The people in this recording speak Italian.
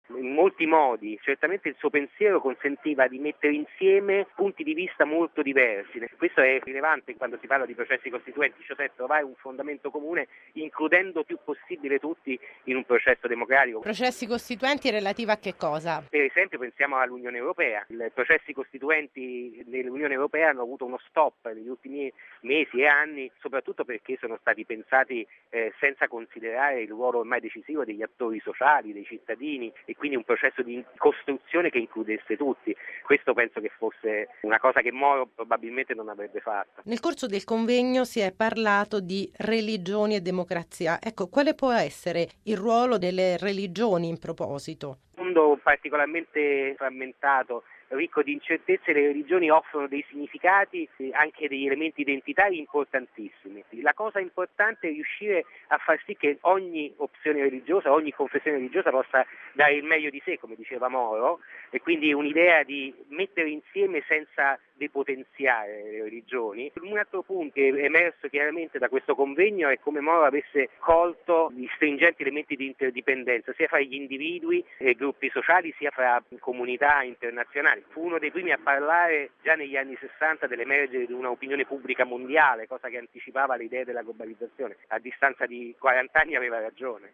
in molti modi. Certamente il suo pensiero consentiva di mettere insieme punti di vista molto diversi. Questo è rilevante quando si parla di processi costituenti, cioè trovare un fondamento comune includendo più possibile tutti in un processo democratico. Processi costituenti relativi a che cosa? Per esempio pensiamo all'Unione Europea. I processi costituenti dell'Unione Europea hanno avuto uno stop negli ultimi mesi e anni, soprattutto perché sono stati pensati senza considerare il ruolo ormai decisivo degli attori sociali, dei cittadini, e quindi un processo di costruzione che includesse tutti. Questo penso che fosse una cosa che Moro probabilmente non avrebbe fatto. Nel corso del convegno si è parlato di religioni e democrazia. Ecco, quale può essere il ruolo delle religioni in proposito? Un mondo particolarmente frammentato, ricco di incertezze, le religioni offrono dei significati e anche degli elementi identitari importantissimi. La cosa importante è riuscire a far sì che ogni opzione religiosa, ogni confessione religiosa possa dare il meglio di sé, come diceva Moro, e quindi un'idea di mettere insieme senza depotenziare le religioni. Un altro punto che è emerso chiaramente da questo convegno è come Moro avesse colto gli stringenti elementi di interdipendenza, sia fra gli individui e gruppi sociali, sia fra comunità internazionali. Fu uno dei primi a parlare già negli anni 60 dell'emergere di un'opinione pubblica mondiale, cosa che anticipava le idee della globalizzazione. A distanza di 40 anni aveva ragione.